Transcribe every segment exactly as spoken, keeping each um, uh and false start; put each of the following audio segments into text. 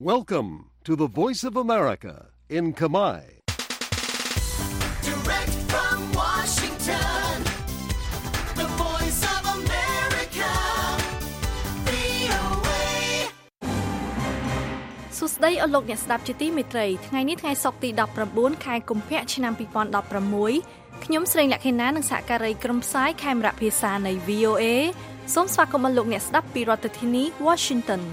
Welcome to the Voice of America in Khmer. Direct from Washington, the Voice of America, វី អូ เอសួស្តីអស់លោកអ្នកស្ដាប់ជាទីមេត្រីថ្ងៃនេះថ្ងៃសុក្រទីដប់ប្រាំបួនខែកុម្ភៈឆ្នាំពីរពាន់ដប់ប្រាំមួយខ្ញុំស្រីលក្ខិណានិងសហការីក្រុមផ្សាយខេមរៈភាសានៃ វី អូ เอ សូមស្វាគមន៍លោកអ្នកស្ដាប់ពីរដ្ឋធានី Washington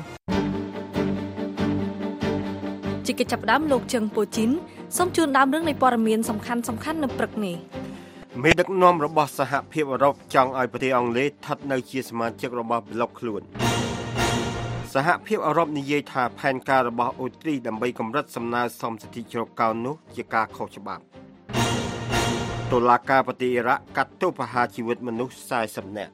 ជាកិច្ចចាប់ផ្ដើមលោកជឹងពូជីនសូមជូនដើមរឿងនៃព័ត៌មានសំខាន់សំខាន់នៅព្រឹកនេះមេដឹកនាំរបស់សហភាពអឺរ៉ុបចង់ឲ្យប្រទេសអង់គ្លេសស្ថិតនៅជាសមាជិករបស់ប្លុកខ្លួនសហភាពអឺរ៉ុបនិយាយថាផែនការរបស់អូទ្រីដើម្បីកម្រិតសំណើសមសិទ្ធិជ្រកកោននោះជាការខុសច្បាប់តុលាការប្រទេសអ៊ីរ៉ាក់កាត់ទោសប្រហារជីវិតមនុស្សសែសិបនាក់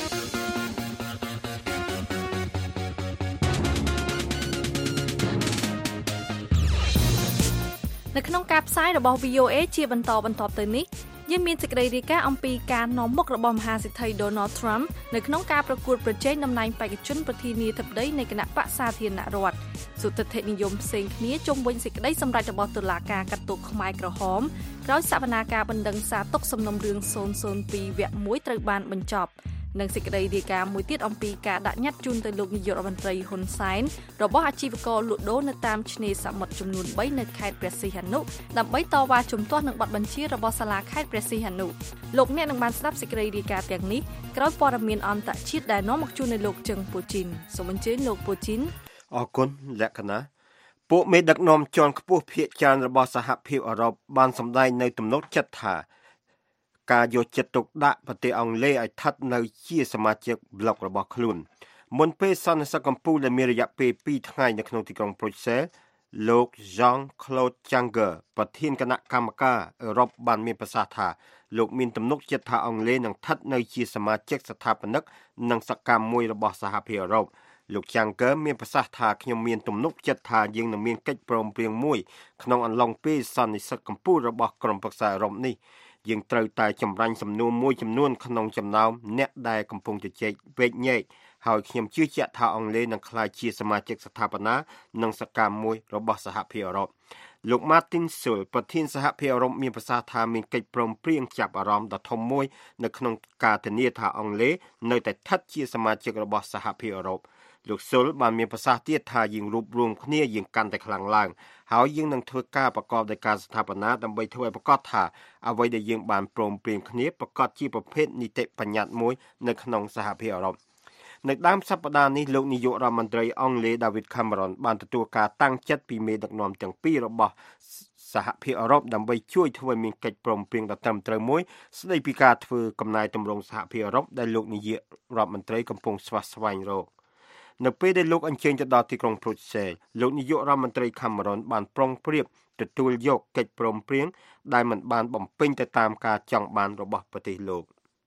នៅក្នុងការផ្សាយរបស់ វី អូ เอ ជាបន្តបន្ទាប់ទៅនេះយើងមានសេចក្តីរាយការណ៍អំពីការនាំមុខរបស់មហាសេដ្ឋី Donald Trump នៅក្នុងការប្រកួតប្រជែងតំណែងបេក្ខជនប្រធានាធិបតីនៃគណៈបក្សសាធារណរដ្ឋសុទិដ្ឋិនិយមផ្សេងគ្នាជុំវិញសេចក្តីសម្រេចរបស់តុលាការកាត់ទោសខ្មែរក្រហមក្រោយសវនាការបណ្ដឹងសារទុកសំណុំរឿង ศูนย์ ศูนย์ ពីរ វគ្គមួយត្រូវបានបញ្ចប់និងសេចក្តីរាយការណ៍មួយទៀតអំពីការដាក់ញត្តិជូនទៅលោកនាយករដ្ឋមន្ត្រីហ៊ុនសែនរបស់អាជីវករលក់ដូរនៅតាមឆ្នេរសមុទ្រចំនួនបីនៅខេត្តព្រះសីហនុដើម្បីតវ៉ាជំទាស់នឹងបទបញ្ជារបស់សាលាខេត្តព្រះសីហនុលោកអ្នកនឹងបានស្ដាប់សេចក្តីរាយការណ៍ទាំងនេះក្រោយព័ត៌មានអន្តរជាតិដែលនាំមកជូននៅលោកជឹងពូជីនសូមអញ្ជើញលោកពូជីនអរគុណលក្ខណៈពួកមេដឹកនាំជាន់ខ្ពស់ភាគច្រើនរបស់សហភាពអឺរ៉ុបបានសម្ដែងនៅទំនុកចិត្តថាការយកចិត្តទុកដាក់ប្រទេសអង់គ្លេសឲ្យស្ថិតនៅជាសមាជិកប្លុករបស់ខ្លួនមុនពេលសន្និសីទកម្ពុជាដែលមានរយៈពេលពីរថ្ងៃនៅក្នុងទីក្រុងប្រូសែលលោក Jean-Claude Juncker ប្រធានគណៈកម្មការអឺរ៉ុបបានមានប្រសាសន៍ថាលោកមានទំនុកចិត្តថាអង់គ្លេសនឹងស្ថិតនៅជាសមាជិកស្ថាបនិកនិងសកម្មមួយរបស់សហភាពអឺរ៉ុបលោក Juncker មានប្រសាសន៍ថាខ្ញុំមានទំនុកចិត្តថាយើងនឹងមានកិច្ចព្រមព្រៀងមួយក្នុងអំឡុងពេលសន្និសីទកម្ពុជារបស់ក្រុមប្រឹក្សាអឺរ៉ុបនេះយើងត្រូវតែចម្រាញ់សំណួរមួយចំនួនក្នុងចំណោមអ្នកដែលកំពុងជជែកវែកញែកហើយខ្ញុំជឿជាក់ថាអង់គ្លេសនឹងក្លាយជាសមាជិកស្ថាបនានិងសកម្មមួយរបស់សហភាពអឺរ៉ុបលោក Martin Schulz ប្រធានសហភាពអឺរ៉ុបមានប្រសាសន៍ថាមានកិច្ចព្រមព្រៀងចាប់អារម្មណ៍ដ៏ធំមួយនៅក្នុងការធានាថាអង់គ្លេសនៅតែស្ថិតជាសមាជិករបស់សហភាពអឺរ៉ុបលោក Schulz បានមានប្រសាសន៍ទៀតថាយើងរួបរวมគ្នាយើងកាន់តែខ្លាំងឡើងហើយយើងនឹងធ្វើការប្រកបដោយការស្ថាបនាដើម្បីធ្វើឲ្យប្រកាសថាអ្វីដែលយើងបានព្រមព្រៀងគ្នាប្រកាសជាប្រភេទនីតិបញ្ញត្តិមួយនៅក្នុងសហភាពអឺរ៉ុបនៅដើមសប្តាហ៍នេះលោកនាយករដ្ឋមន្ត្រីអង់គ្លេស David Cameron បានទទួលការតាំងចិត្តពីមេដឹកនាំទាំងពីររបស់សហភាពអឺរ៉ុបដើម្បីជួយធ្វើឲ្យមានកិច្ចព្រមព្រៀងដ៏ត្រឹមត្រូវមួយស្ដីពីការធ្វើកំណែទម្រង់សហភាពអឺរ៉ុបដែលលោកនាយករដ្ឋមន្ត្រីកំពុងស្វាស្វែងរកនៅពេលដែលលោកអញ្ជើញទៅដល់ទីក្រុងប្រូសែលលោកនាយករដ្ឋមន្ត្រី Cameron បានប្រុងប្រៀបទទួលយកកិច្ចព្រមព្រៀងដែលមិនបានបំពេញទៅតាមការចង់បានរបស់ប្រទេសលោក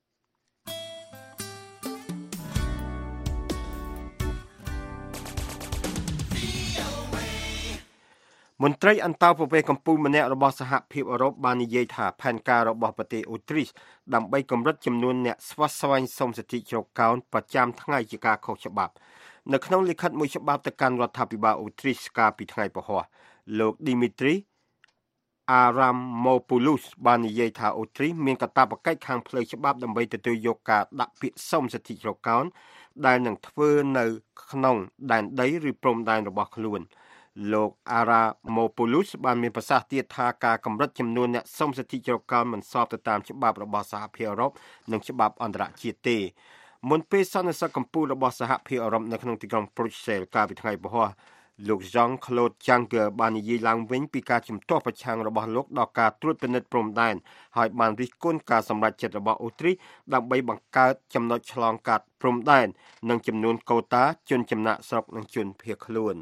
មន្ត្រីអន្តរប្រវេសន៍កម្ពុជាម្នាក់របស់សហភាពអឺរ៉ុបបាននិយាយថាផែនការរបស់ប្រទេសអូទ្រីសដើម្បីកម្រិតចំនួនអ្នកស្វាស្វែងសុំសិទ្ធិជ្រកកោនប្រចាំថ្ងៃជាការខុសច្បាប់នៅក្នុងលិខិតមួយច្បាប់ទៅកាន់រដ្ឋាភិបាលអូទ្រីសកាលពីថ្ងៃពហុលោក Dimitri Avramopoulos បាននិយាយថាអូទ្រីសមានកាតព្វកិច្ចខាងផ្លូវច្បាប់ដើម្បីទទួលយកការដាក់ពាក្យសុំសិទ្ធិជ្រកកោនដែលនឹងធ្វើនៅក្នុងដែនដីឬព្រំដែនរបស់ខ្លួនលោក Avramopoulos បានមានប្រសាសន៍ទៀតថាការកម្រិតចំនួនអ្នកសុំសិទ្ធិជ្រកកោនមិនស្របទៅតាមច្បាប់របស់សហភាពអឺរ៉ុបនិងច្បាប់អន្តរជាតិទេមុនពេលសន្និសីទកម្ពុជារបស់សហភាពអឺរ៉ុបនៅក្នុងទីក្រុងប្រូសែលកាលពីថ្ងៃពហុលោក Jean-Claude Juncker បាននិយាយឡើងវិញពីការជំទាស់ប្រឆាំងរបស់លោកដល់ការត្រួតពិនិត្យព្រំដែនហើយបានរិះគន់ការសម្រេចចិត្តរបស់អូទ្រីសដើម្បីបង្កើតចំណុចឆ្លងកាត់ព្រំដែននិងចំនួនកូតាជនចំណាក់ស្រុកនិងជនភៀសខ្លួន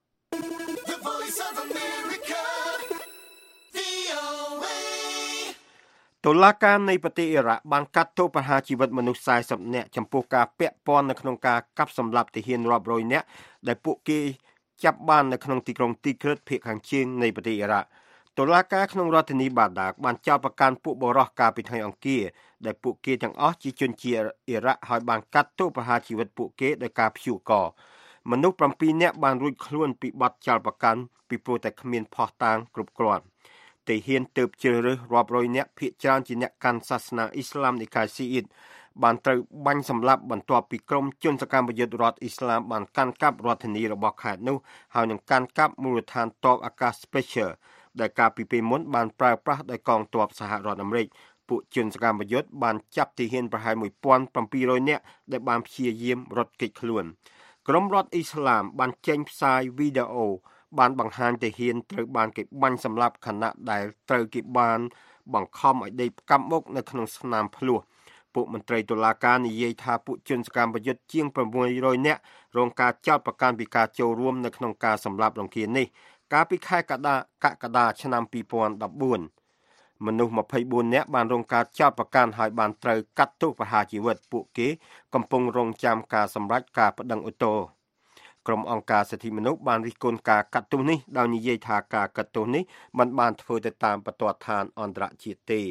តុលាការនៃប្រទេសអ៊ីរ៉ាក់បានកាត់ទោសប្រហារជីវិតមនុស្សសែសិបនាក់ចំពោះការពាក់ព័ន្ធនៅក្នុងការកាប់សម្លាប់ទាហានរាប់រយនាក់ដែលពួកគេចាប់បាននៅក្នុងទីក្រុងទីក្រិតភាគខាងជើងនៃប្រទេសអ៊ីរ៉ាក់តុលាការក្នុងរដ្ឋធានីបាដាកបានចោទប្រកាន់ពួកបរិសុទ្ធកាលពីថ្ងៃអង្គារដែលពួកគេទាំងអស់ជាជនជាតិអ៊ីរ៉ាក់ហើយបានកាត់ទោសប្រហារជីវិតពួកគេដោយការព្យួរកមនុស្ស7នាក់បានរួចខ្លួនពីបទចោទប្រកាន់ពីព្រោះតែគ្មានភស្តុតាងគ្រប់គ្រាន់ទាហានទើបជ្រើសរើសរាប់រយនាក់ភាគច្រើនជាអ្នកកាន់សាសនាអ៊ីស្លាមនិកាយស៊ីអ៊ីតបានត្រូវបាញ់សម្លាប់បន្ទាប់ពីក្រុមជនសកម្មយុទ្ធរដ្ឋអ៊ីស្លាមបានកាន់កាប់រដ្ឋធានីរបស់ខេត្តនោះហើយនឹងកាន់កាប់មូលដ្ឋានទ័ពអាកាស Special ដែលកាលពីពេលមុនបានប្រើប្រាស់ដោយកងទ័ពសហរដ្ឋអាមេរិកពួកជនសកម្មយុទ្ធបានចាប់ទាហានប្រហែលmột nghìn bảy trămនាក់ដែលបានព្យាយាមរត់គេចខ្លួនក្រុមរដ្ឋអ៊ីស្លាមបានចេញផ្សាយវីដេអូបានបង្ហាញទាហានត្រូវបានគេបាញ់សម្លាប់ខណៈដែលត្រូវគេបានបង្ខំឲ្យដេកផ្កាប់មុខនៅក្នុងស្នាមភ្លោះពួកមន្ត្រីតុលាការនិយាយថាពួកជនសកម្មយុទ្ធជាង600នាក់រងការចោទប្រកាន់ពីការចូលរួមនៅក្នុងការសម្លាប់រង្គាលនេះកាលពីខែកក្កដាឆ្នាំពីរពាន់ដប់បួនមនុស្ស24នាក់បានរងការចោទប្រកាន់ហើយបានត្រូវកាត់ទោសប្រហារជីវិតពួកគេកំពុងរងចាំការសម្រេចការប្តឹងឧទ្ធរណ៍ក្រុមអង្គការសិទ្ធិមនុស្សបានរិះគន់ការកាត់ទោសនេះដោយនិយាយថាការកាត់ទោសនេះមិនបានធ្វើទៅតាមបទដ្ឋានអន្តរជាតិទេ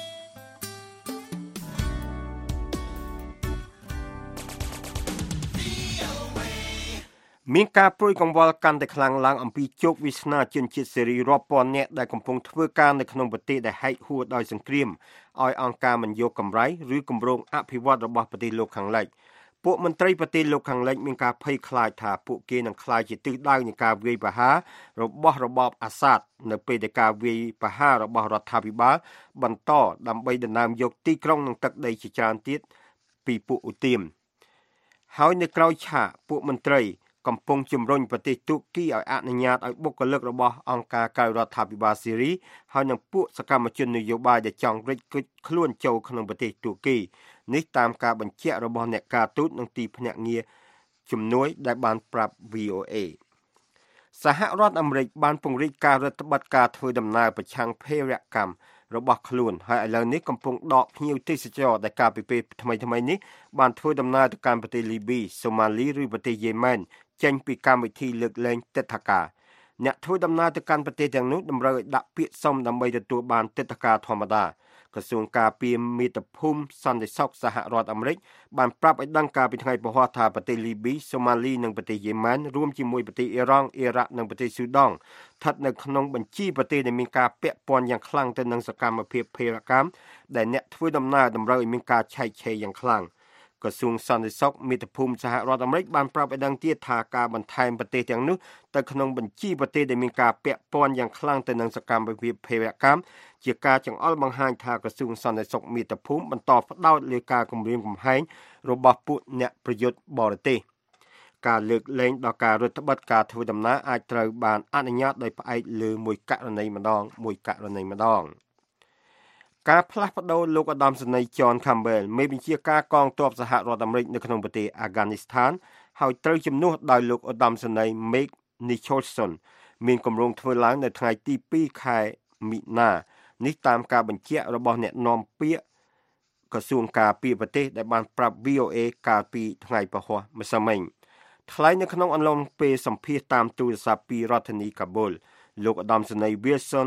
មានការព្រួយកង្វល់កាន់តែខ្លាំងឡើងអំពីជោគវាសនាជនជាតិសេរីរាប់ពាន់នាក់ដែលកំពុងធ្វើការនៅក្នុងប្រទេសដែលហែកហួរដោយសង្គ្រាមឲ្យអង្គការមិនយកកម្រៃឬគម្រោងអភិវឌ្ឍរបស់ប្រទេសលោកខាងលិចពួកមន្ត្រីប្រទេសលោកខាងលិចមានការភ័យខ្លាចថាពួកគេនឹងក្លាយជាទិសដៅនៃការវាយប្រហាររបស់របបអាសាដនៅពេលដែលការវាយប្រហាររបស់រដ្ឋាភិបាលបន្តដើម្បីដណ្ដើមយកទីក្រុងនិងទឹកដីជាច្រើនទៀតពីពួកឧទាមហើយនៅក្រៅឆាកពួកមន្ត្រីកំពុងជំរុញប្រទេសទូគីឲ្យអនុញ្ញាតឲ្យបុគ្គលិករបស់អង្គការក្រៅរដ្ឋាភិបាលស៊េរីហើយនិងពួកសកម្មជននយោបាយដែលចង់រិចគិតខ្លួនចូលក្នុងប្រទេសទូគីនេះតាមការបញ្ជាក់របស់អ្នកការទូតនិងទីភ្នាក់ងារជំនួយដែលបានប្រាប់ វី អូ អេ សហរដ្ឋអាមេរិកបានពង្រីកការរដ្ឋបတ်ការធ្វើដំណើរប្រឆាំងភេរវកម្មរបស់ខ្លួនហើយឥឡូវនេះកំពុងដកភ្ញៀវទេសចរដែលកាលពីពេលថ្មីៗនេះបានធ្វើដំណើរទៅកាន់ប្រទេសលីប៊ីសូម៉ាលីឬប្រទេសយេម៉ែនចេញពីកម្មវិធីលើកលែងទិដ្ឋាការអ្នកធ្វើដំណើរទៅកាន់ប្រទេសទាំងនោះតម្រូវឲ្យដាក់ពាក្យសុំដើម្បីទទួលបានទិដ្ឋាការធម្មតាក្រសួងការពារមាតុភូមិសន្តិសុខសហរដ្ឋអាមេរិកបានប្រាប់ឲ្យដឹងកាលពីថ្ងៃពហុថាប្រទេសលីប៊ីសូម៉ាលីនិងប្រទេសយេម៉ែនរួមជាមួយប្រទេសអ៊ីរ៉ង់អ៊ីរ៉ាក់និងប្រទេសស៊ូដង់ស្ថិតនៅក្នុងបញ្ជីប្រទេសដែលមានការពាក់ព័ន្ធយ៉ាងខ្លាំងទៅនឹងសកម្មភាពភេរវកម្មដែលអ្នកធ្វើដំណើរតម្រូវឲ្យមានការឆែកឆេរយ៉ាងខ្លាំងក្រសួងសន្តិសុខមាតុភូមិសហរដ្ឋអាមេរិកបានប្រាប់ឲ្យដឹងទៀតថាការបន្ថែមប្រទេសទាំងនោះទៅក្នុងបញ្ជីប្រទេសដែលមានការពាក់ព័ន្ធយ៉ាងខ្លាំងទៅនឹងសកម្មភាពភេរវកម្មជាការចង្អុលបង្ហាញថាក្រសួងសន្តិសុខមាតុភូមិបន្តផ្ដោតលើការគម្រាមកំហែងរបស់ពួកអ្នកប្រយុទ្ធបរទេសការលើកលែងដល់ការរដ្ឋបတ်ការធ្វើដំណើរអាចត្រូវបានអនុញ្ញាតដោយផ្អែកលើមួយករណីម្ដងមួយករណីម្ដងការផ្លាស់ប្ដូរលោកឧត្តមសេនីយ៍ John Campbell មេបញ្ជាការកងទ័ពសហរដ្ឋអាមេរិកនៅក្នុងប្រទេសអាហ្គានីស្ថានហើយត្រូវជំនួសដោយលោកឧត្តមសេនីយ៍ Meg Nicholson មានគម្រោងធ្វើឡើងនៅថ្ងៃទីពីរខែមិនិនានេះតាមការបញ្ជាក់របស់អ្នកនាំពាក្យក្រសួងការពារប្រទេសដែលបានប្រាប់ វី អូ អេ កាលពីថ្ងៃពហុម្សិលមិញថ្លែងនៅក្នុងអំឡុងពេលសម្ភាសន៍តាមទូរស័ព្ទពីរដ្ឋធានីកាបូលលោកឧត្តមសេនីយ៍ Wilson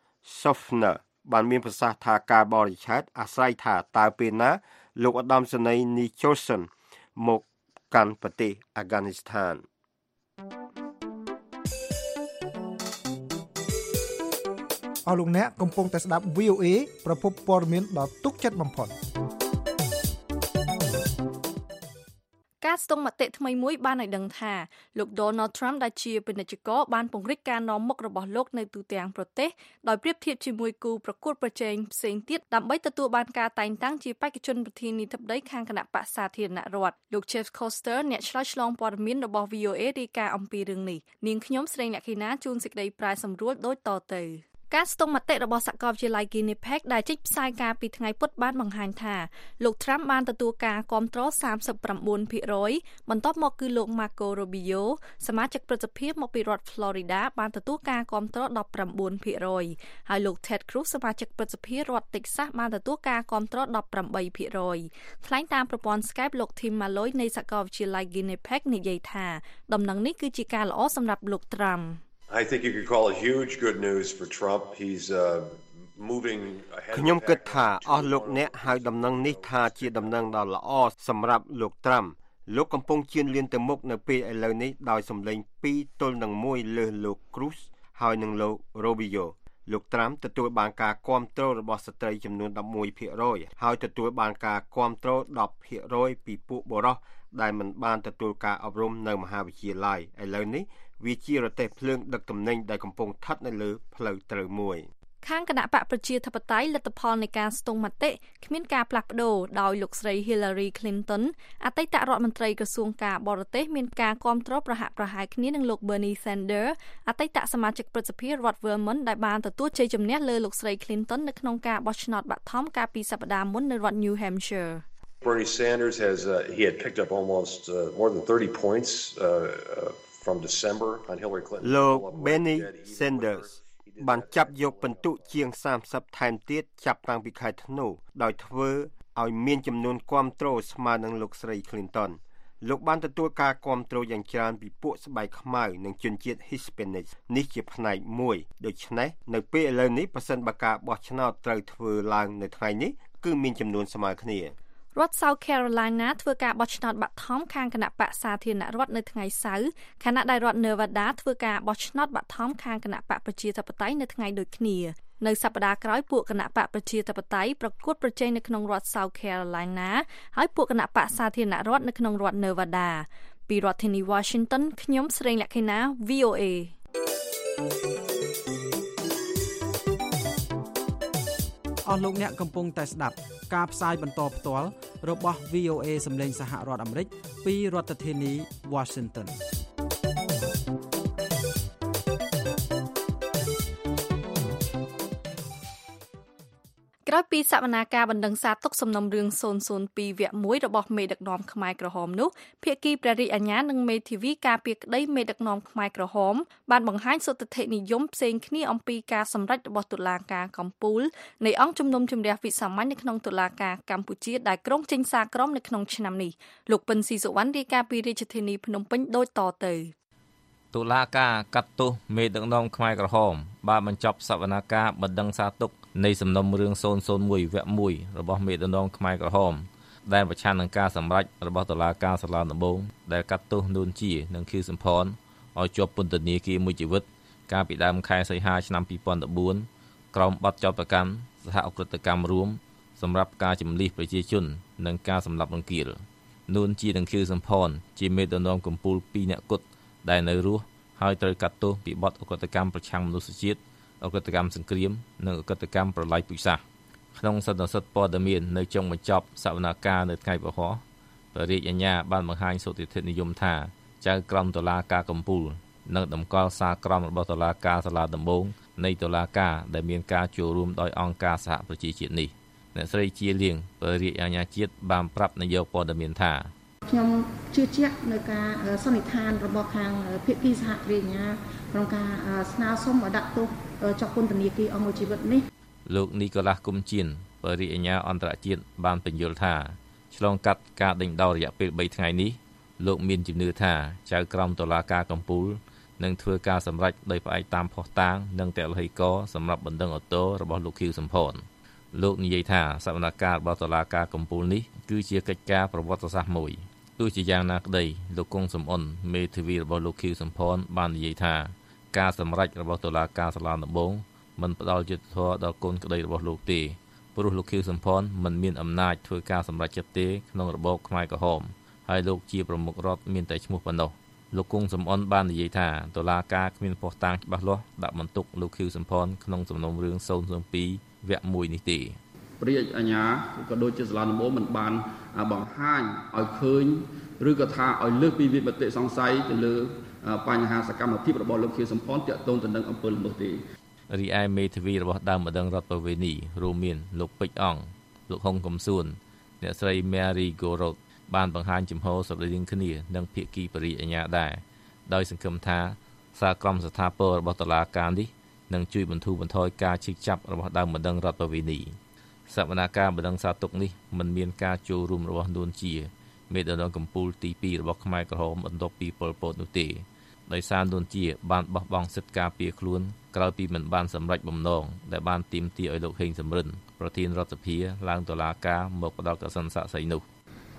Sofner បានមានប្រសាសន៍ថាការបរិច្ឆេទអាស្រ័យថាតើពេលណាលោកឧត្តមសេនីយ៍ Nicholson មកកាន់ប្រទេសអាហ្គានីស្ថានអស់លោកអ្នកកំពុងតែស្ដាប់ វី អូ អេ ប្រភពព័ត៌មានដ៏ទុកចិត្តបំផុតការស្ទង់មតិថ្មីមួយបានឲ្យដឹងថាលោក Donald Trump ដែលជាពាណិជ្ជករបានពង្រីកការនាំមុខរបស់លោកនៅទូទាំងប្រទេសដោយប្រៀបធៀបជាមួយគូប្រកួតប្រជែងផ្សេងទៀតដើម្បីទទួលបានការតែងតាំងជាបេក្ខជនប្រធានាធិបតីខាងគណៈបក្សសាធារណរដ្ឋលោក Jeff Koster អ្នកឆ្លើយឆ្លងព័ត៌មានរបស់ វី អូ អេ រាយការណ៍អំពីរឿងនេះនាងខ្ញុំស្រីអ្នកខេណាជួនសេចក្តីប្រាយសម្រួលដូចតទៅការស្ទង់មតិរបស់សាកលវិទ្យាល័យ Winnipeg ដែលចេញផ្សាយការពីថ្ងៃពុធបានបង្ហាញថាលោក Trump បានទទួលការគាំទ្រ សាមសិបប្រាំបួនភាគរយ បន្ទាប់មកគឺលោក Marco Rubio សមាជិកប្រសិទ្ធភាពមកពីរដ្ឋ Florida បានទទួលការគាំទ្រ ដប់ប្រាំបួនភាគរយ ហើយលោក Ted Cruz សមាជិកប្រសិទ្ធភាពរដ្ឋ Texas បានទទួលការគាំទ្រ ដប់ប្រាំបីភាគរយ ថ្លែងតាមប្រព័ន្ធ Skype លោក Tim Malloy នៃសាកលវិទ្យាល័យ Winnipeg និយាយថាដំណឹងនេះគឺជាការល្អសម្រាប់លោក Trump I think you could call it huge good news for Trump. He's uh, moving ahead. ខ្ញុំគិតថាអស់លោកអ្នកហៅដំណឹងនេះថាជាដំណឹងដ៏ល្អសម្រាប់លោក Trump លោកកំពុងជឿនលឿនទៅមុខនៅពេលឥឡូវនេះដោយសម្លេងពីរទល់នឹងមួយលើសលោក Cruz ហើយនឹងលោក Rubio លោក Trump ទទួលបានការគាំទ្ររបស់ស្ត្រីចំនួន eleven percent ហើយទទួលបានការគាំទ្រ ten percent ពីពួកបុរសដែលមិនបានទទួលការអប់រំនៅមហាវិទ្យាល័យឥឡូវនេះវាជារទេះភ្លើងដឹកទំនិញដែលកំពុងស្ថិតនៅលើផ្លូវត្រូវមួយខាងគណៈបកប្រជាធិបតេយ្យលទ្ធផលនៃការស្ទង់មតិគ្មានការផ្លាស់ប្ដូរដោយលោកស្រី Hillary Clinton អតីតរដ្ឋមន្ត្រីក្រសួងការបរទេសមានការគាំទ្រប្រហាក់ប្រហែលគ្នានឹងលោក Bernie Sanders អតីតសមាជិកព្រឹទ្ធសភារដ្ឋ Vermont ដែលបានទទួលជ័យជំនះលើលោកស្រី Clinton នៅក្នុងការបោះឆ្នោតបឋមកាលពីសប្តាហ៍មុននៅរដ្ឋ New Hampshire Bernie Sanders has uh, he had picked up almost uh, more than thirty points uh, uh, from December on Hillary Clinton លោក Bernie Sanders បានចាប់យកពិន្ទុជាងthirtyថែមទៀតចាប់តាំងពីខែធ្នូដោយធ្វើឲ្យមានចំនួនគាំទ្រស្មើនឹងលោកស្រី Clinton លោកបានទទួលការគាំទ្រយ៉ាងច្រើនពីពួកស្បែកខ្មៅនិងជនជាតិ Hispanic នេះជាផ្នែកមួយដូច្នេះនៅពេលឥឡូវនេះប្រសិនបើការបោះឆ្នោតត្រូវធ្វើឡើងនៅថ្ងៃនេះគឺមានចំនួនស្មើគ្នារដ្ឋ South Carolina ធ្វើការបោះឆ្នោតបឋមខាងគណៈបកសាធារណរដ្ឋនៅថ្ងៃសៅរ៍ខណៈដែលរដ្ឋ Nevada ធ្វើការបោះឆ្នោតបឋមខាងគណៈបកប្រជាធិបតេយ្យនៅថ្ងៃដូចគ្នានៅសប្តាហ៍ក្រោយពួកគណៈបកប្រជាធិបតេយ្យប្រកួតប្រជែងនៅក្នុងរដ្ឋ South Carolina ហើយពួកគណៈបកសាធារណរដ្ឋនៅក្នុងរដ្ឋ Nevada ពីរដ្ឋធានី Washington ខ្ញុំស្រីលក្ខិណា V O A អស់លោកអ្នកកំពុងតែស្ដាប់ការផ្សាយបន្តផ្ទាល់របស់ V O A សម្លេងសហរដ្ឋអាមេរិកពីរដ្ឋធានី Washington ក្រោយពីសវនាការបណ្ដឹងសារទុកសំណុំរឿងศูนย์ศูนย์twoវគ្គoneរបស់មេដឹកនាំខ្មែរក្រហមនោះភាគីព្រះរាជអាជ្ញានិងមេធាវីការពារក្តីមេដឹកនាំខ្មែរក្រហមបានបង្ហាញសន្តិនិយមផ្សេងគ្នាអំពីការសម្រេចរបស់តុលាការកំពូលនៃអង្គជំនុំជម្រះវិសាមញ្ញនៅក្នុងតុលាការកម្ពុជាដែលក្រុងចេញសារក្រមនៅក្នុងឆ្នាំនេះលោកពិនស៊ីសុវណ្ណរាយការណ៍ពីរាជធានីភ្នំពេញដូចតទៅតុលាការកាត់ទោសមេដឹកនាំខ្មែរក្រហមបានបញ្ចប់សវនាការបណ្ដឹងសារទុកនៃសំណុំរឿងศูนย์ศูนย์oneវគ្គoneរបស់មេដឹកនាំខ្មែរក្រហមដែលប្រឆាំងនឹងការសម្រេចរបស់តុលាការសាលាដំបងដែលកាត់ទោសនួនជានិងខៀវសំផនឲ្យជាប់ពន្ធនាគារមួយជីវិតកាលពីដើមខែសីហាឆ្នាំtwo thousand fourteenក្រោមបទចោទប្រកាន់សហអក្រិតកម្មរួមសម្រាប់ការជំលិះប្រជាជននិងការសម្លាប់រង្គាលនួនជានិងខៀវសំផនជាមេដឹកនាំកំពូលtwoនាក់គត់ដែលនៅរស់ហើយត្រូវកាត់ទោសពីបទអក្រិតកម្មប្រឆាំងមនុស្សជាតិអក្រិតកម្មសង្គ្រាមនិងអក្រិតកម្មប្រល័យពូជសាសន៍ក្នុងសន្និសីទព័ត៌មាននៅចុងបញ្ចប់សវនាការនៅថ្ងៃពហុព្រះរាជអាជ្ញាបានបង្ហាញសុតិធិនិយមថាចៅក្រមតុលាការកំពូលនិងតម្កល់សារក្រមរបស់តុលាការសាលាដំបងនៃតុលាការដែលមានការចូលរួមដោយអង្គការសហប្រជាជាតិនេះអ្នកស្រីជាលៀងព្រះរាជអាជ្ញាជាតិបានប្រាប់នាយកព័ត៌មានថាខ្ញុំជឿជាក់នៅការសន្និដ្ឋានរបស់ខាងភាគីសហគ្រាសអាជ្ញាក្នុងការស្នើសុំឲ្យដាក់ទោសជាប់ពន្ធនាគារអង្គមួយជីវិតនេះលោកនីកូឡាស់គុំជៀនព្រះរាជអាជ្ញាអន្តរជាតិបានបញ្យល់ថាឆ្លងកាត់ការដេញដោលរយៈពេលthreeថ្ងៃនេះលោកមានជំនឿថាចៅក្រមតុលាការកំពូលនឹងធ្វើការសម្រេចដោយផ្អែកតាមភស្តុតាងនិងតលហិកសម្រាប់បណ្ដឹងឧទ្ធរណ៍របស់លោកខៀវសំផនលោកនិយាយថាសវនកម្មរបស់តុលាការកំពូលនេះគឺជាកិច្ចការប្រវត្តិសាស្ត្រមួយទោះជាយ៉ាងណាក្តីលោកគង់សំអនមេធាវីរបស់លោកខៀវសំផនបាននិយាយថាការសម្រេចរបស់តុលាការសាលាដំបងមិនផ្ដល់យុត្តិធម៌ដល់កូនក្តីរបស់លោកទេព្រោះលោកខៀវសំផនមិនមានអំណាចធ្វើការសម្រេចចិត្តទេក្នុងរបបខ្មែរក្រហមហើយលោកជាប្រមុខរដ្ឋមានតែឈ្មោះប៉ុណ្ណោះលោកគង់សំអនបាននិយាយថាតុលាការគ្មានភស្តុតាងច្បាស់លាស់ដាក់បន្ទុកលោកខៀវសំផនក្នុងសំណុំរឿងศูนย์ศูนย์twoវគ្គoneនេះទេព្រះរាជអាជ្ញាក៏ដូចជាសាលាដំបងមិនបានបង្ហាញឲ្យឃើញឬក៏ថាឲ្យលើកពីវិមតិសង្ស័យទៅលើបញ្ហាសកម្មភាពរបស់លោកខៀវសំផនទាក់ទងទៅនឹងអំពើល្មើសទេរីឯមេធាវីរបស់ដើមម្ដងរដ្ឋបវេនីរួមមានលោកពេជ្រអង្គលោកហុងកំសួនអ្នកស្រី Mary Gorod បានបង្ហាញចំហស្រដៀងគ្នានឹងភាគីបរិយាអាជ្ញាដែរដោយសង្ឃឹមថាសារក្រមស្ថាពររបស់តុលាការនេះនឹងជួយបន្ធូរបន្ថយការឈឺចាប់របស់ដើមម្ដងរដ្ឋបវេនីសវនកម្មបណ្ដឹងសារទុកនេះមិនមានការចូលរួមរបស់នួនជាមេដឹកនាំកំពូលទីtwoរបស់ខ្មែរក្រហមបន្ទាប់ពីប៉ុលពតនោះទេដោយសារនួនជាបានបោះបង់សិទ្ធិការពារខ្លួនក្រោយពីមិនបានសម្រេចបំណងដែលបានទាមទារឲ្យលោកហេងសំរិនប្រធានរដ្ឋសភាឡើងតុលាការមកផ្ដល់កសិនស័ក្តិសិទ្ធិនោះ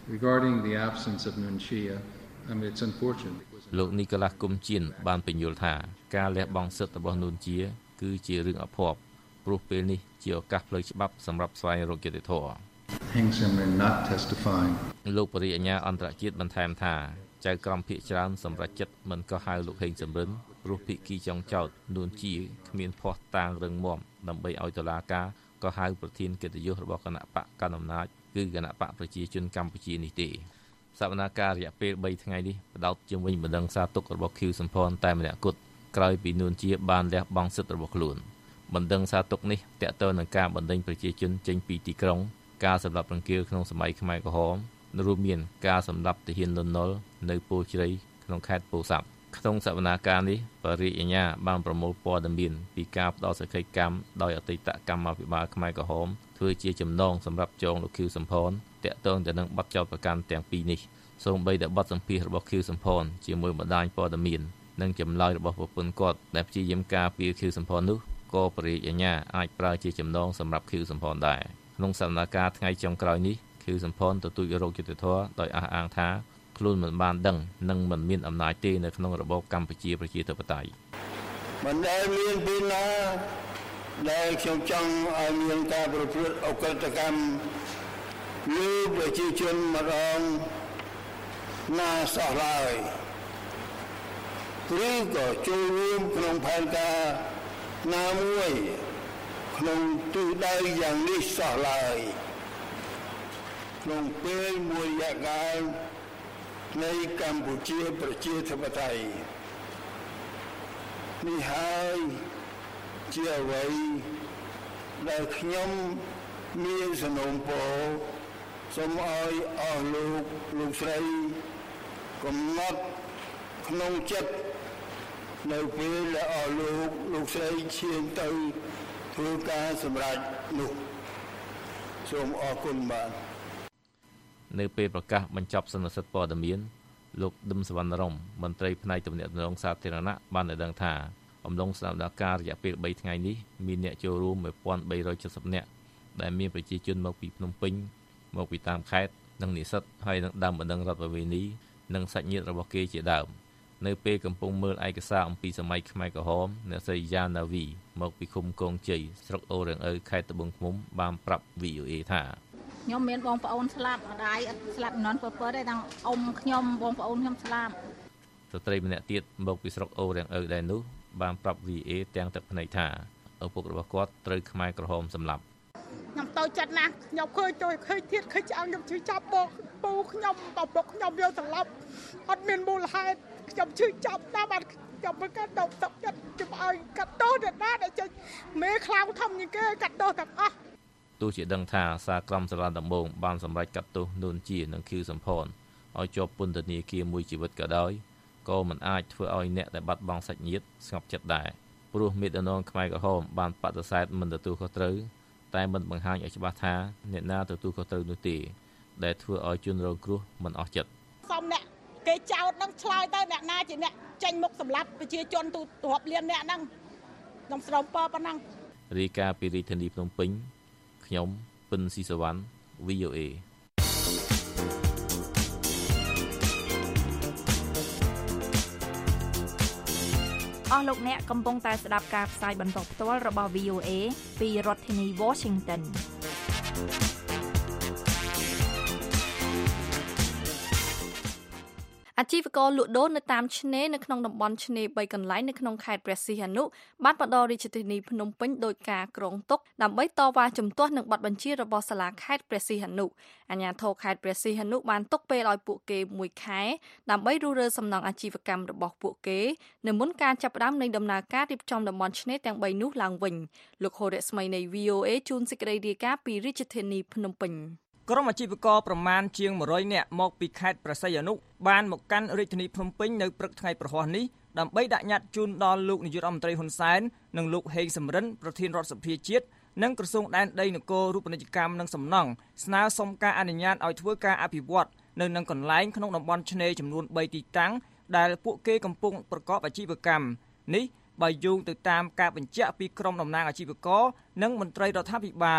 Regarding the absence of Nunchia, I mean it's unfortunate. លោកនីកូឡាស់គុំជៀនបានបញ្យល់ថាការលះបង់សិទ្ធិរបស់នួនជាគឺជារឿងអភ័ព្វព្រោះពេលនេះជាឱកាសផ្លូវច្បាប់សម្រាប់ស្វែងរកយុត្តិធម៌ Heng Samrin not testifying. លោកបរិយាអន្តរជាតិបន្ថែមថាចៅក្រមភាគច្រើនសម្រាប់ចិត្តមិនក៏ហៅលោកហេងសំរិនព្រោះភិក្ខីចុងចោតនួនជាគ្មានភ័ស្តុតាងរឹងមាំដើម្បីឲ្យតុលាការក៏ហៅប្រធានកិត្តិយសរបស់គណៈបកកណ្ដាលអំណាចគឺគណៈបកប្រជាជនកម្ពុជានេះទេសវនកម្មរយៈពេលបីថ្ងៃនេះបដោតជំវិញបណ្ដឹងសារទុករបស់ឃីវសំផនតែម្នាក់គត់ក្រោយពីនួនជាបានលះបង់សិទ្ធិរបស់ខ្លួនបណ្ដឹងសារទុកនេះតាក់ទងនឹងការបណ្ដេញប្រជាជនចេញពីទីក្រុងការសម្លាប់រង្គាលក្នុងសម័យខ្មែរក្រហមរួមមានការសម្លាប់ទាហានលន់នល់នៅពោធិ៍ជ្រៃក្នុងខេត្តពោធិ៍សាត់ក្នុងសវនកម្មនេះបរិយាញ្ញាបានប្រមូលព័ត៌មានពីការផ្ដោតសក្ខីកម្មដោយអតីតកម្មាភិបាលខ្មែរក្រហមធ្វើជាចំណងសម្រាប់ចងលោកឃីវសំផនតាក់ទងទៅនឹងបទចោទប្រកាន់ទាំងពីរនេះសូម្បីតែបទសម្ភាសន៍របស់ឃីវសំផនជាមួយបណ្ដាញព័ត៌មាននិងចម្លើយរបស់ប្រពន្ធគាត់ដែលព្យាយាមការពារឃីវសំផននោះក៏បរិយាញ្ញាអាចប្រើជាចំណងសម្រាប់ឃីវសំផនដែរក្នុងសវនកម្មថ្ងៃចុងក្រោយនេះឃីវសំផនទទូចរោគយុត្តិធម៌ដោយអះអាងថាខ្លួនមិនបានដឹងនិងមិនមានអំណាចទេនៅក្នុងរបបកម្ពុជាប្រជាធិបតេយ្យមិនដែលមានពេលណាដែលខ្ញុំចង់ឲ្យមានការប្រព្រឹត្តអកតកម្មលើប្រជាជនម្ដងណាសោះឡើយឬក៏ចូលរួមក្នុងផែនការណាមួយក្នុងទិសដៅយ៉ាងនេះសោះឡើយក្នុងពេលមួយរយៈកាលនៃកម្ពុជាប្រជាធិបតេយ្យនេះហើយជាអ្វីដែលខ្ញុំមានសំណូមពរសូមឲ្យអស់លោកលោកស្រីកំណត់ក្នុងចិត្តនៅពេលដែលអស់លោកលោកស្រីឈានទៅធ្វើការសម្រេចនោះសូមអរគុណបាទនៅពេលប្រកាសបញ្ចប់សន្និសីទព័ត៌មានលោកឌឹមសវណ្ណរមមន្ត្រីផ្នែកទំនាក់ទំនងសាធារណៈបានឲ្យដឹងថាអំឡុងសកម្មភាពរយៈពេលបីថ្ងៃនេះមានអ្នកចូលរួមមួយពាន់បីរយចិតសិបនាក់ដែលមានប្រជាជនមកពីភ្នំពេញមកពីតាមខេត្តនិងនិស្សិតហើយនឹងដើមបណ្ដឹងរដ្ឋប្រវេណីនិងសាច់ញាតិរបស់គេជាដើមនៅពេលកំពុងមើលឯកសារអំពីសម័យខ្មែរក្រហមអ្នកស្រីយ៉ាណាវីមកពីឃុំកងជ័យស្រុកអូររាំងឪខេត្តត្បូងឃ្មុំបានប្រាប់ វី អូ អេ ថាខ្ញុំមានបងប្អូនស្លាប់ម្ដាយអត់ស្លាប់នន់ពើពើទេដល់អ៊ំខ្ញុំបងប្អូនខ្ញុំស្លាប់ស្ត្រីម្នាក់ទៀតមកពីស្រុកអូររាំងឪដែរនោះបានប្រាប់ វី អូ អេ ទាំងទឹកភ្នែកថាឪពុករបស់គាត់ត្រូវខ្មែរក្រហមសម្លាប់ខ្ញុំតូចចិត្តណាស់ខ្ញុំឃើញទៅឃើញទៀតឃើញឆ្អឹងខ្ញុំជឿចាប់បងពូខ្ញុំឪពុកខ្ញុំយកសម្លាប់អត់មានមូលហេតុខ្ញុំជឿចាប់តាមបាត់ខ្ញុំមិនកាត់ដកទឹកចិត្តខ្ញុំឲ្យកាត់ទោសដល់ណាដែលចេញមេខ្លាំងធំជាងគេកាត់ទោសទាំងអស់ទោះជាដឹងថាសារក្រមសាលាដំបងបានសម្រេចកាត់ទោសនួនជានិងឃីវសំផនឲ្យជាប់ពន្ធនាគារមួយជីវិតក៏ដោយក៏មិនអាចធ្វើឲ្យអ្នកដែលបាត់បង់សាច់ញាតិស្ងប់ចិត្តដែរព្រោះមេដឹកនាំខ្មែរក្រហមបានបដិសេធមិនទទួលខុសត្រូវតែមិនបង្ហាញឲ្យច្បាស់ថាអ្នកណាទទួលខុសត្រូវនោះទេដែលធ្វើឲ្យជនរងគ្រោះមិនអស់ចិត្តសូមអ្នកគេចោទនឹងឆ្លើយទៅអ្នកណាជាអ្នកចេញមុខសម្លាប់ប្រជាជនទូរាប់លានអ្នកហ្នឹងខ្ញុំស្រោមពរប៉ុណ្ណឹងរាយការណ៍ពីរាជធានីភ្នំពេញខ្ញុំពិនស៊ីសវណ្ណ វី អូ អេអស់លោកអ្នកកំពុងតែស្ដាប់ការផ្សាយបន្តផ្ទាល់របស់ វី អូ អេ ពីរដ្ឋធានី Washington អាជីវករលក់ដូរនៅតាមឆ្នេរនៅក្នុងតំបន់ឆ្នេរបីកន្លែងនៅក្នុងខេត្តព្រះសីហនុបានបដិរាជធានីភ្នំពេញដោយការក្រុងទុកដើម្បីតវ៉ាជំទាស់នឹងបទបញ្ជារបស់សាលាខេត្តព្រះសីហនុអាជ្ញាធរខេត្តព្រះសីហនុបានទុកពេលឲ្យពួកគេមួយខែដើម្បីរុះរើសំណង់អាជីវកម្មរបស់ពួកគេនៅមុនការចាប់ផ្ដើមនៃដំណើរការរៀបចំតំបន់ឆ្នេរទាំងបីនោះឡើងវិញលោកហូរ៉េស្មីនៃ វី អូ អេ ជូនសេចក្តីរាយការណ៍ពីរាជធានីភ្នំពេញក្រុមអាជីវករប្រមាណជាងមួយរយនាក់មកពីខេត្តព្រះសីហនុបានមកកាន់រាជធានីភ្នំពេញនៅព្រឹកថ្ងៃប្រហ័សនេះដើម្បីដាក់ញត្តិជូនដល់លោកនាយករដ្ឋមន្ត្រីហ៊ុនសែននិងលោកហេងសំរិនប្រធានរដ្ឋសភាជាតិនិងក្រសួងដែនដីនគររូបនីយកម្មនិងសំណង់ស្នើសុំការអនុញ្ញាតឲ្យធ្វើការអភិវឌ្ឍនៅនឹងកន្លែងក្នុងតំបន់ឆ្នេរចំនួនបីទីតាំងដែលពួកគេកំពុងប្រកបអាជីវកម្មនេះបើយោងទៅតាមការបញ្ជាក់ពីក្រុមតំណាងអាជីវករនិងមន្ត្រីរដ្ឋាភិបាល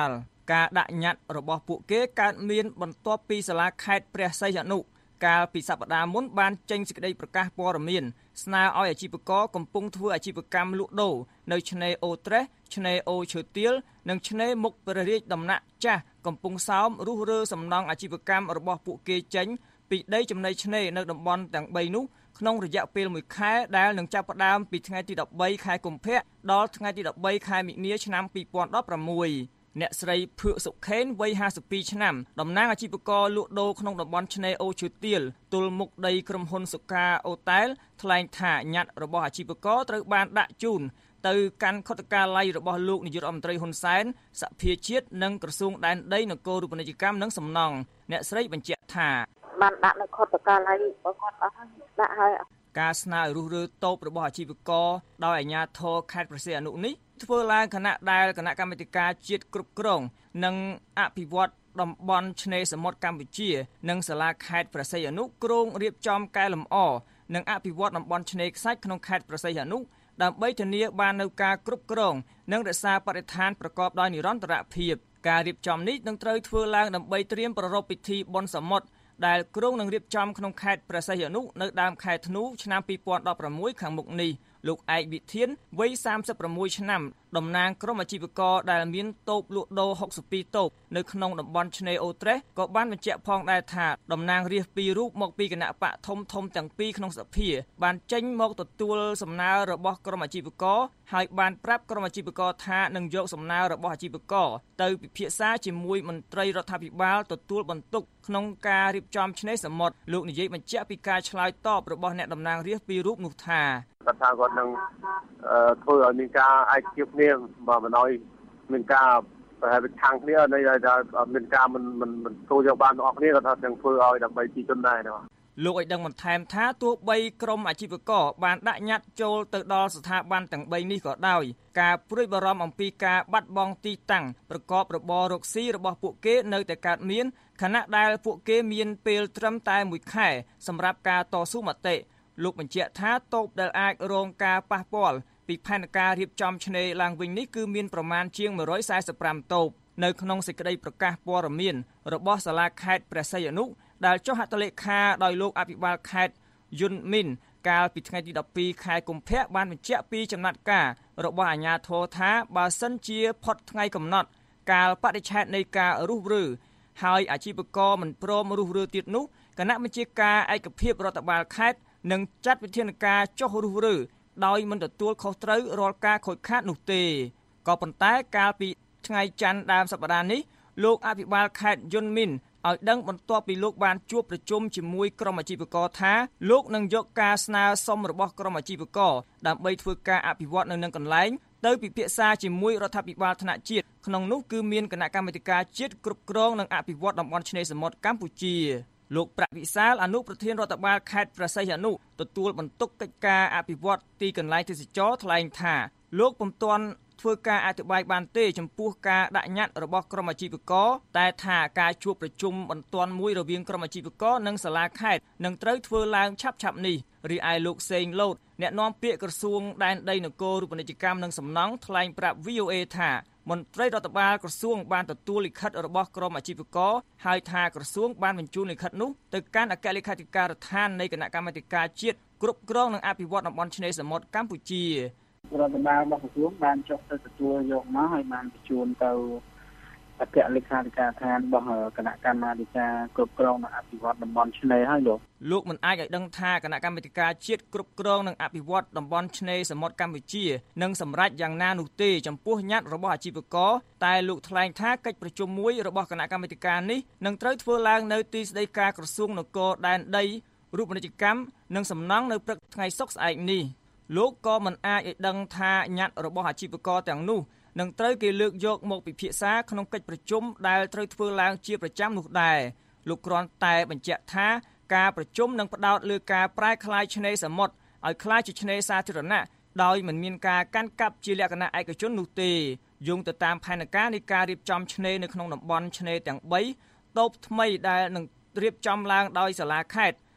ការដាក់ញត្តិរបស់ពួកគេកើតមានបន្ទាប់ពីសាលាខេត្តព្រះសីហនុកាលពីសប្តាហ៍មុនបានចេញសេចក្តីប្រកាសព័ត៌មានស្នើឲ្យអាជីវករកំពុងធ្វើអាជីវកម្មលក់ដូរនៅឆ្នេរអូត្រេសឆ្នេរអូឈើទាលនិងឆ្នេរមុខព្រះរាជដំណាក់ចាស់កំពង់សោមរុះរើសំណង់អាជីវកម្មរបស់ពួកគេចេញពីដីចំណីឆ្នេរនៅតំបន់ទាំងបីនោះក្នុងរយៈពេលមួយខែដែលនឹងចាប់ផ្ដើមពីថ្ងៃទីដប់បីខែកុម្ភៈដល់ថ្ងៃទីដប់បីខែមិនិនាឆ្នាំពីរពាន់ដប់ប្រាំមួយ អ្នកស្រីភឿកសុខេនវ័យហាសិបពីរឆ្នាំតំណាងអាជីវករលក់ដូរក្នុងតំបន់ឆ្នេរអូឈើទាលទល់មុខដីក្រុមហ៊ុនសុខាអូតែលថ្លែងថាញត្តិរបស់អាជីវករត្រូវបានដាក់ជូនទៅកាន់ខុទ្ទកាល័យរបស់លោកនាយករដ្ឋមន្ត្រីហ៊ុនសែនសភាជាតិនិងក្រសួងដែនដីនគររូបនីយកម្មនិងសំណង់អ្នកស្រីបញ្ជាក់ថាបានដាក់នៅខុទ្ទកាល័យរបស់គាត់អស់ហើយដាក់ហើយការស្នើរុះរើតូបរបស់អាជីវករដោយអាជ្ញាធរខេត្តព្រះសីហនុនេះធ្វើឡើងខណៈដែលគណៈកម្មាធិការជាតិគ្រប់គ្រងនិងអភិវឌ្ឍតំបន់ឆ្នេរសមុទ្រកម្ពុជានិងសាលាខេត្តព្រះសីហនុគ្រោងរៀបចំកែលម្អនិងអភិវឌ្ឍតំបន់ឆ្នេរខ្សាច់ក្នុងខេត្តព្រះសីហនុដើម្បីធានាបាននូវការគ្រប់គ្រងនិងរក្សាបរិស្ថានប្រកបដោយនិរន្តរភាពការរៀបចំនេះនឹងត្រូវធ្វើឡើងដើម្បីត្រៀមប្រារព្ធពិធីបុណ្យសមុទ្រដែលក្រុងនឹងរៀបចំក្នុងខេត្តព្រះសីហនុនៅដើមខែធ្នូឆ្នាំពីរពាន់ដប់ប្រាំមួយខាងមុខនេះលោកឯកវិធានវ័យសាមសិបប្រាំមួយឆ្នាំតំណាងក្រុមអាជីវករដែលមានតូបលក់ដូរហុកសិបពីរតូបនៅក្នុងតំបន់ឆ្នេរអូត្រេសក៏បានបញ្ជាក់ផងដែរថាតំណាងរាស្ត្រពីររូបមកពីគណៈបកធំធំទាំងពីរក្នុងសភាបានចេញមកទទួលសំណើរបស់ក្រុមអាជីវករហើយបានប្រាប់ក្រុមអាជីវករថានឹងយកសំណើរបស់អាជីវករទៅពិភាក្សាជាមួយមន្ត្រីរដ្ឋាភិបាលទទួលបន្ទុកក្នុងការរៀបចំឆ្នេរសមុទ្រលោកនាយកបញ្ជាក់ពីការឆ្លើយតបរបស់អ្នកតំណាងរាស្ត្រពីររូបនោះថាគាត់ថាគាត់នឹងធ្វើឲ្យមានការឯកភាពគ្នាបើមិនឲ្យមានការប្រហែលខាងគ្នានៃថាមានការមិនមិនមិនចូលយកបានទាំងអស់គ្នាគាត់ថាទាំងធ្វើឲ្យដើម្បីទីជនដែរណាលោកឲ្យដឹងបន្ថែមថាទោះបីក្រុមអាជីវករបានដាក់ញត្តិចូលទៅដល់ស្ថាប័នទាំងបីនេះក៏ដោយការព្រួយបារម្ភអំពីការបាត់បង់ទីតាំងប្រកបរបររកស៊ីរបស់ពួកគេនៅតែកើតមានខណៈដែលពួកគេមានពេលត្រឹមតែមួយខែសម្រាប់ការតស៊ូមតិលោកបញ្ជាក់ថាតូបដែលអាចរងការប៉ះពាល់ពីផែនការរៀបចំឆ្នេរឡើងវិញនេះគឺមានប្រមាណជាងមួយរយសែសិបប្រាំតូបនៅក្នុងសេចក្តីប្រកាសព័ត៌មានរបស់សាលាខេត្តព្រះសីហនុដែលចុះហត្ថលេខាដោយលោកអភិបាលខេត្តយុនមីនកាលពីថ្ងៃទីដប់ពីរខែកុម្ភៈបានបញ្ជាក់ពីចំណាត់ការរបស់អាជ្ញាធរថាបើសិនជាផុតថ្ងៃកំណត់កាលបរិច្ឆេទនៃការរុះរើហើយអាជីវករមិនព្រមរុះរើទៀតនោះគណៈបញ្ជាការឯកភាពរដ្ឋបាលខេត្តនឹងចាត់វិធានការចុះរុះរើដោយមិនទទួលខុសត្រូវរាល់ការខូចខាតនោះទេក៏ប៉ុន្តែកាលពីថ្ងៃច័ន្ទដើមសប្តាហ៍នេះលោកអភិបាលខេត្តយុនមីនឲ្យដឹងបន្ទាប់ពីលោកបានជួបប្រជុំជាមួយក្រុមអាជីវករថាលោកនឹងយកការស្នើសុំរបស់ក្រុមអាជីវករដើម្បីធ្វើការអភិវឌ្ឍនៅនឹងកន្លែងទៅពិភាក្សាជាមួយរដ្ឋាភិបាលថ្នាក់ជាតិក្នុងនោះគឺមានគណៈកម្មាធិការជាតិគ្រប់គ្រងនិងអភិវឌ្ឍតំបន់ឆ្នេរសមុទ្រកម្ពុជាលោកប្រាក់វិសាលអនុប្រធានរដ្ឋបាលខេត្តព្រះសីហនុទទួលបន្ទុកកិច្ចការអភិវឌ្ឍទីកន្លែងទេសចរថ្លែងថាលោកពុំទាន់ធ្វើការអធិប្បាយបានទេចំពោះការដាក់ញត្តិរបស់ក្រុមអាជីវករតែថាការជួបប្រជុំបន្ទាន់មួយរវាងក្រុមអាជីវករនិងសាលាខេត្តនឹងត្រូវធ្វើឡើងឆាប់ៗនេះរីឯលោកសេងលូតអ្នកនាំពាក្យក្រសួងដែនដីនគររូបនីយកម្មនិងសំណង់ថ្លែងប្រាប់ វី អូ អេ ថាមន្ត្រីរដ្ឋបាលក្រសួងបានទទួលលិខិតរបស់ក្រុមអាជីវករហើយថាក្រសួងបានបញ្ជូនលិខិតនោះទៅកាន់អគ្គលេខាធិការដ្ឋាននៃគណៈកម្មាធិការជាតិគ្រប់គ្រងនិងអភិវឌ្ឍតំបន់ឆ្នេរសមុទ្រកម្ពុជារដ្ឋបាលរបស់ក្រសួងបានចុះទៅទទួលយកមកហើយបានបញ្ជូនទៅអគ្គលេខាធិការដ្ឋានរបស់គណៈកម្មាធិការគ្រប់គ្រងនិងអភិវឌ្ឍតំបន់ឆ្នេរហើយលោកលោកមិនអាចឲ្យដឹងថាគណៈកម្មាធិការជាតិគ្រប់គ្រងនិងអភិវឌ្ឍតំបន់ឆ្នេរសមុទ្រកម្ពុជានឹងសម្រេចយ៉ាងណានោះទេចំពោះញត្តិរបស់អាជីវករតែលោកថ្លែងថាកិច្ចប្រជុំមួយរបស់គណៈកម្មាធិការនេះនឹងត្រូវធ្វើឡើងនៅទីស្តីការក្រសួងនគរដែនដីរូបនីយកម្មនិងសំណង់នៅព្រឹកថ្ងៃសុក្រស្អែកនេះលោកក៏មិនអាចឲ្យដឹងថាញត្តិរបស់អាជីវករទាំងនោះនឹងត្រូវគេលើកយកមកពិភាក្សាក្នុងកិច្ចប្រជុំដែលត្រូវធ្វើឡើងជាប្រចាំនោះដែរលោកគ្រាន់តែបញ្ជាក់ថាការប្រជុំនឹងផ្ដោតលើការប្រែក្លាយឆ្នេរសមុទ្រឲ្យក្លាយជាឆ្នេរសាធារណៈដោយមិនមានការកាន់កាប់ជាលក្ខណៈឯកជននោះទេយោងទៅតាមផែនការនៃការរៀបចំឆ្នេរនៅក្នុងតំបន់ឆ្នេរទាំងបីតូបថ្មីដែលនឹងរៀបចំឡើងដោយសាលាខេត្ត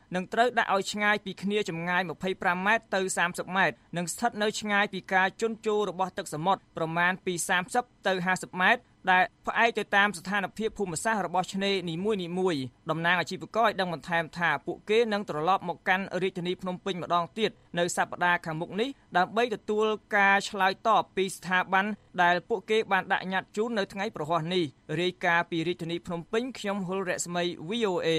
នឹងត្រូវដាក់ឲ្យឆ្ងាយពីគ្នាចម្ងាយยี่สิบห้าម៉ែត្រទៅสามสิบម៉ែត្រនិងស្ថិតនៅឆ្ងាយពីការជន់ជោររបស់ទឹកសមុទ្រប្រមាណពីสามสิบទៅห้าสิบម៉ែត្រដែលផ្អែកទៅតាមស្ថានភាពភូមិសាស្ត្ររបស់ឆ្នេរនីមួយៗតំណាងអាជីវករឲ្យដឹងបន្ថែមថាពួកគេនឹងត្រឡប់មកកាន់រាជធានីភ្នំពេញម្ដងទៀតនៅសប្តាហ៍ខាងមុខនេះដើម្បីទទួលការឆ្លើយតបពីស្ថាប័នដែលពួកគេបានដាក់ញត្តិជូននៅថ្ងៃប្រហ័សនេះរាយការណ៍ពីរាជធានីភ្នំពេញខ្ញុំហុលរស្មី វី អូ เอ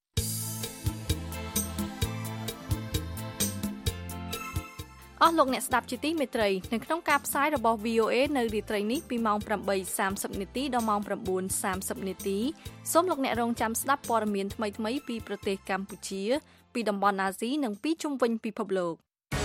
អស់លោកអ្នកស្ដាប់ជាទីមេត្រីនៅក្នុងការផ្សាយរបស់ វី អូ เอ នៅរាត្រីនេះពីម៉ោងeight thirtyនាទីដល់ម៉ោងnine thirtyនាទីសូមលោកអ្នករងចាំស្ដាប់ព័ត៌មានថ្មីៗពីប្រទេសកម្ពុជាពីតំបន់អាស៊ីនិងពីជុំវិញពិភពលោក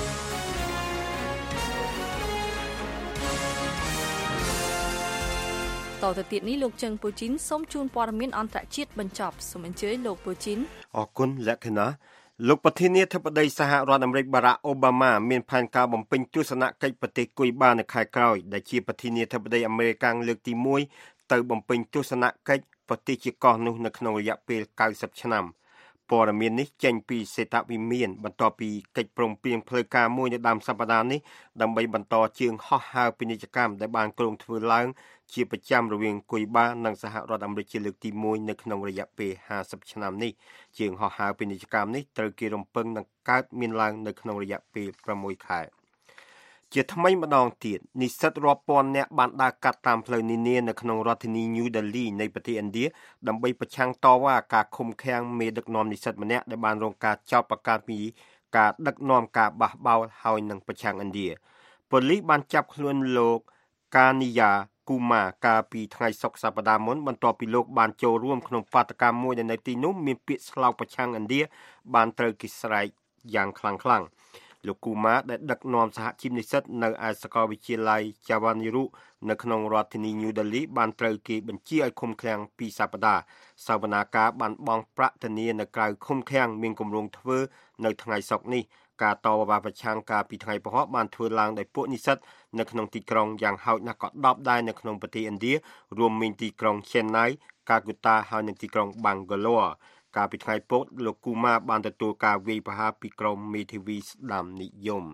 តទៅទៀតនេះលោកជឹងពូជីនសូមជូនព័ត៌មានអន្តរជាតិបញ្ចប់សូមអញ្ជើញលោកពូជីនអរគុណលក្ខណៈលោកប្រធានាធិបតីសហរដ្ឋអាមេរិកបារ៉ាក់អូបាម៉ាមានផែនការបំពេញទស្សនកិច្ចប្រទេសគុយបានៅខែក្រោយដែលជាប្រធានាធិបតីអាមេរិកលើកទីoneទៅបំពេញទស្សនកិច្ចប្រទេសជាកោះនោះនៅក្នុងរយៈពេលninetyឆ្នាំព័ត៌មាននេះចេញពីសេតវិមានបន្ទាប់ពីកិច្ចព្រមព្រៀងផ្លូវការមួយនៅដើមសប្តាហ៍នេះដើម្បីបន្តជើងហោះហើរពាណិជ្ជកម្មដែលបានគ្រោងធ្វើឡើងជាប្រចាំរវាងគុយបានិងសហរដ្ឋអាមេរិកជាលើកទីoneនៅក្នុងរយៈពេលfiftyឆ្នាំនេះជើងហោះហើរពាណិជ្ជកម្មនេះត្រូវគេរំពឹងនឹងកើតមានឡើងនៅក្នុងរយៈពេលsixខែជាថ្មីម្ដងទៀតនិស្សិតរាប់ពាន់នាក់បានដើរកាត់តាមផ្លូវនានានៅក្នុងរដ្ឋធានី New Delhi នៃប្រទេសឥណ្ឌាដើម្បីប្រឆាំងតវ៉ាការឃុំឃាំងមេដឹកនាំនិស្សិតម្នាក់ដែលបានរងការចោទប្រកាន់ពីការដឹកនាំការបះបោរហើយនឹងប្រឆាំងឥណ្ឌាប៉ូលីសបានចាប់ខ្លួនលោកកានីយ៉ាគូម៉ាកាលពីថ្ងៃសុក្រសប្តាហ៍មុនបន្ទាប់ពីលោកបានចូលរួមក្នុងបាតកម្មមួយនៅទីនោះមានពាក្យស្លោកប្រឆាំងឥណ្ឌាបានត្រូវគេស្រែកយ៉ាងខ្លាំងខ្លាំងលោកគូម៉ាដែលដឹកនាំសហជីពនិស្សិតនៅឯសាកលវិទ្យាល័យ Jawaharlal នៅក្នុងរដ្ឋធានី New Delhi បានត្រូវគេបញ្ជាឲ្យឃុំឃាំងពីសប្តាហ៍សវនាការបានបង់ប្រាក់ធានានៅក្រៅឃុំឃាំងមានគម្រោងធ្វើនៅថ្ងៃសុក្រនេះការតវ៉ាប្រឆាំងការពីថ្ងៃពហុបានធ្វើឡើងដោយពួកនិស្សិតនៅក្នុងទីក្រុងយ៉ាងហោចណាស់ក៏tenដែរនៅក្នុងប្រទេសឥណ្ឌារួមមានទីក្រុង Chennai, Calcutta ហើយនិងទីក្រុង Bangaloreកាលពីថ្ងៃពុធលោកគូម៉ាបានទទួលការវាយប្រហារពីក្រុមមេធាវីស្ដាមនិយម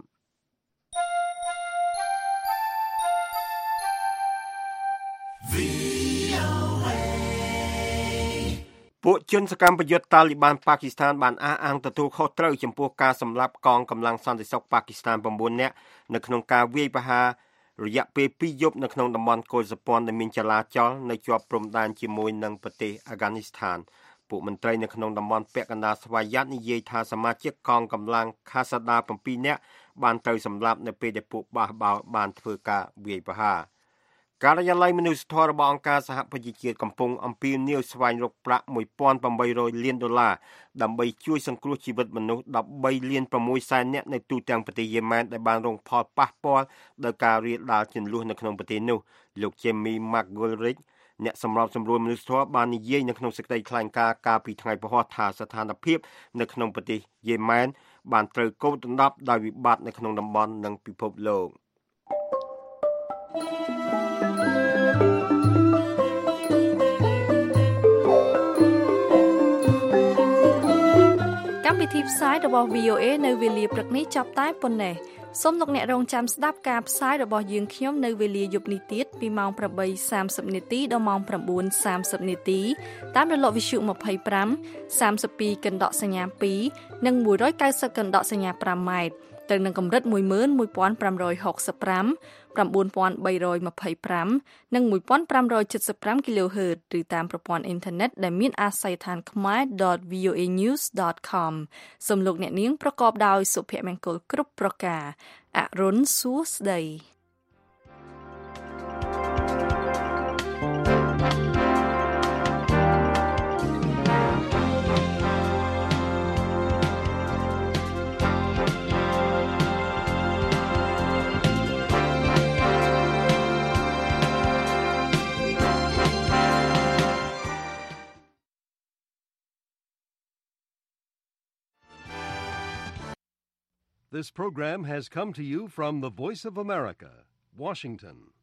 ពួកជនសកម្មប្រយុទ្ធតាលីបានប៉ាគីស្ថានបានអះអាងទទួលខុសត្រូវចំពោះការសម្លាប់កងកម្លាំងសន្តិសុខប៉ាគីស្ថានnineនាក់នៅក្នុងការវាយប្រហាររយៈពេលtwoយប់នៅក្នុងតំបន់កុលសព័ន្ធដែលមានចលាចលនៅជាប់ព្រំដែនជាមួយនឹងប្រទេសអាហ្គានីស្ថានពួកមន្ត្រីនៅក្នុងតំបន់ពាក់កណ្ដាលស្វយ័តនិយាយថាសមាជិកកងកម្លាំងខាសាដាsevenនាក់បានត្រូវសម្លាប់នៅពេលដែលពួកបះបោរបានធ្វើការវាយប្រហារការិយាល័យមនុស្សធម៌របស់អង្គការសហប្រជាជាតិកំពុងអំពាវនាវស្វែងរកប្រាក់one thousand eight hundredលានដុល្លារដើម្បីជួយសង្គ្រោះជីវិតមនុស្សthirteenលានsixសែននាក់នៅទូទាំងប្រទេសយេម៉ែនដែលបានរងផលប៉ះពាល់ដោយការរាលដាលជម្លោះនៅក្នុងប្រទេសនោះលោក Jamie McGoldrick អ្នកសម្របសម្រួលមនុស្សធម៌បាននិយាយនៅក្នុងសេចក្តីថ្លែងការណ៍កាលពីថ្ងៃពហុថាស្ថានភាពនៅក្នុងប្រទេសយេម៉ែនបានត្រូវកូរដណ្ដប់ដោយវិបត្តិនៅក្នុងតំបន់និងពិភពលោកកម្មវិធីផ្សាយរបស់ វី អូ เอ នៅវេលាព្រឹកនេះចាប់តែប៉ុណ្ណេះសូមលោកអ្នករងចាំស្ដាប់ការផ្សាយរបស់យើងខ្ញុំនៅវេលាយប់នេះទៀតពីម៉ោងeight thirtyនាទីដល់ម៉ោងnine thirtyនាទីតាមរលកវិទ្យុtwenty-five, thirty-twoកណ្ដកសញ្ញាtwoនិងone ninetyកណ្ដកសញ្ញាfiveម៉ែត្រទៅនឹងកម្រិតone one five six five, nine three two fiveនិងfifteen seventy-five គីឡូហឺតឬតាមប្រព័ន្ធអ៊ីនធឺណិតដែលមានអាស័យដ្ឋាន khmae dot v o a news dot com សូមលោកអ្នកនាងប្រកបដោយសុភមង្គលគ្រប់ប្រការអរុនសួស្តី This program has come to you from the Voice of America, Washington.